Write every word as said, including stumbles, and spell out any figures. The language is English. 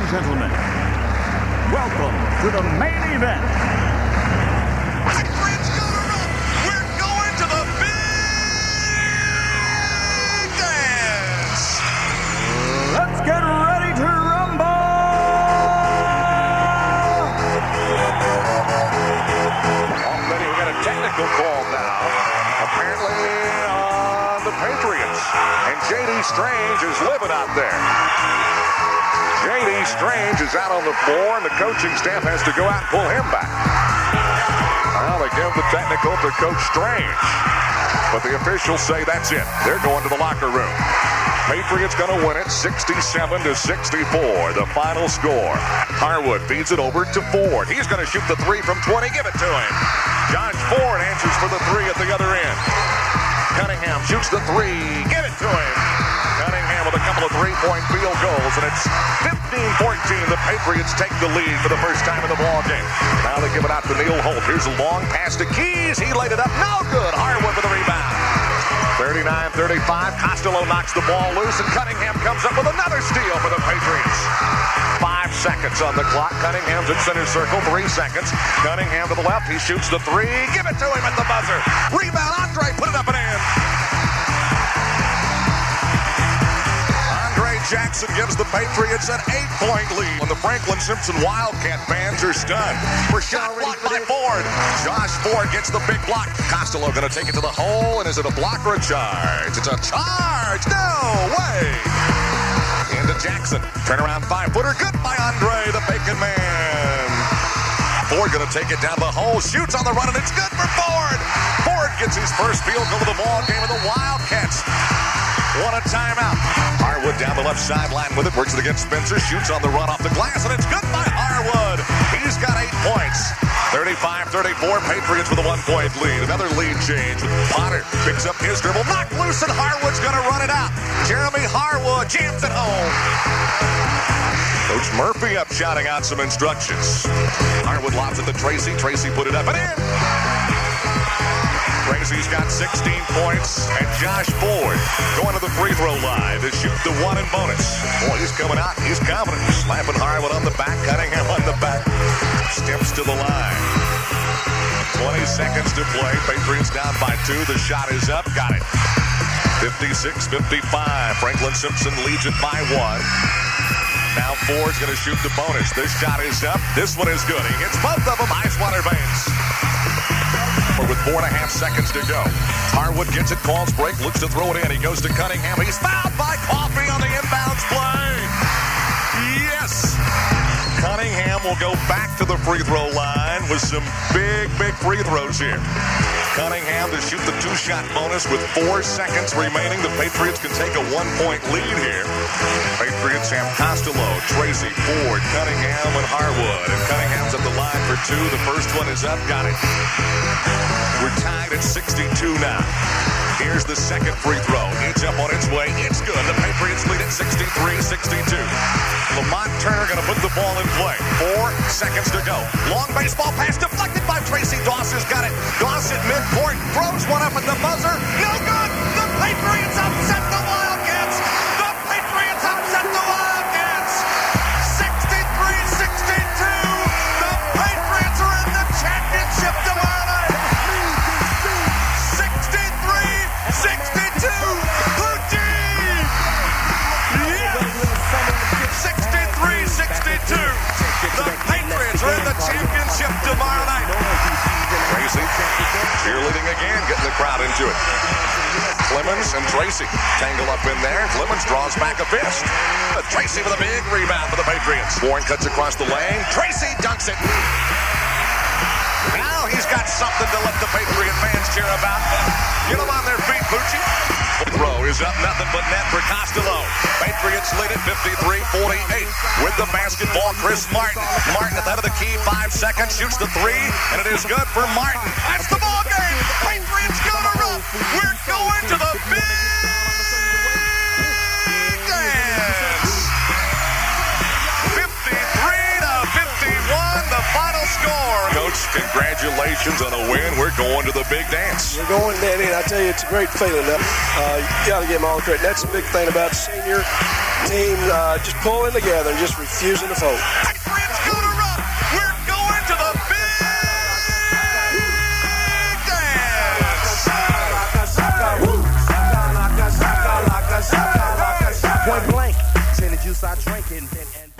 and gentlemen, welcome to the main event. Patriots going up. We're going to the big dance. Let's get ready to rumble. Already we got a technical call now. Apparently on the Patriots. And J D Strange is living out there. J D Strange is out on the floor, and the coaching staff has to go out and pull him back. Well, they give the technical to Coach Strange. But the officials say that's it. They're going to the locker room. Patriots going to win it sixty-seven to sixty-four. The final score. Harwood feeds it over to Ford. He's going to shoot the three from twenty. Give it to him. Josh Ford answers for the three at the other end. Cunningham shoots the three. Give it to him. Cunningham with a couple of three-point field goals, and it's fifteen fourteen. The Patriots take the lead for the first time in the ballgame. Now they give it out to Neil Holt. Here's a long pass to Keys. He laid it up. No good. Harwood with the rebound. thirty-nine thirty-five. Costello knocks the ball loose, and Cunningham comes up with another steal for the Patriots. Five seconds on the clock. Cunningham's in center circle. Three seconds. Cunningham to the left. He shoots the three. Give it to him at the buzzer. Rebound. Andre put it up and in. Andre Jackson gives the Patriots an eight-point lead. When the Franklin Simpson Wildcat fans are stunned. For shot blocked by Ford. Josh Ford gets the big block. Costello going to take it to the hole, and is it a block or a charge? It's a charge. No way. Into Jackson. Turnaround five-footer. Good by Andre, the Bacon man. Ford going to take it down the hole. Shoots on the run, and it's good for Ford. Ford gets his first field goal of the ball game, and the Wildcats want a timeout. Harwood down the left sideline with it. Works it against Spencer. Shoots on the run off the glass, and it's good by Harwood. He's got eight points. thirty-five thirty-four. Patriots with a one-point lead. Another lead change. Potter picks up his dribble. Knocked loose, and Harwood's going to run it out. Jeremy Harwood jams it home. Coach Murphy up shouting out some instructions. Harwood lobs it to Tracy. Tracy put it up and in. Tracy's got sixteen points, and Josh Ford going to the free throw line to shoot the one and bonus. Boy, he's coming out. He's confident. Slapping Harwood on the back, Cunningham on the back. Steps to the line. twenty seconds to play. Patriots down by two. The shot is up. Got it. fifty-six fifty-five. Franklin Simpson leads it by one. Now Ford's going to shoot the bonus. This shot is up. This one is good. He hits both of them. Ice water veins. With four and a half seconds to go. Harwood gets it, calls break, looks to throw it in. He goes to Cunningham. He's fouled by Coffey on the inbounds play. Yes! Cunningham will go back to the free throw line with some big, big free throws here. Cunningham to shoot the two-shot bonus with four seconds remaining. The Patriots can take a one-point lead here. Patriots have Costello, Tracy, Ford, Cunningham, and Harwood. And Cunningham's at the line for two. The first one is up. Got it. We're tied at sixty-two now. Here's the second free throw. It's up on its way. It's good. The Patriots lead at sixty-three sixty-two. Lamont Turner going to put the ball in play. Four seconds to go. Long baseball pass deflected by Tracy. Dawson's got it. Dawson midcourt throws one up at the buzzer. No good. The Patriots upset the Wildcats. The Patriots upset the Wildcats. sixty-three sixty-two. The Patriots are in the championship tomorrow night. sixty-three sixty-two. Hootee! Yeah! sixty-three sixty-two. The Patriots are in the championship tomorrow night. Tracy cheerleading again, getting the crowd into it. Clemens and Tracy tangle up in there. Clemens draws back a fist. Tracy with a big rebound for the Patriots. Warren cuts across the lane. Tracy dunks it. Now he's got something to let the Patriot fans cheer about. Get them on their feet, Bucci. Throw is up, nothing but net for Costello. Patriots lead at fifty-three forty-eight. With the basketball, Chris Martin. Martin at the head of the key, five seconds, shoots the three, and it is good for Martin. That's the ball game. Patriots gonna run. We're going to the big dance. fifty-three to fifty-one, the final score. Coach Congratulations on a win. We're going to the big dance. We're going there, and I tell you, it's a great feeling. Uh, you got to give them all the credit. That's the big thing about the senior team, uh, just pulling together and just refusing to fold. Friends go to run. We're going to the big dance. Point blank, say the juice I drink and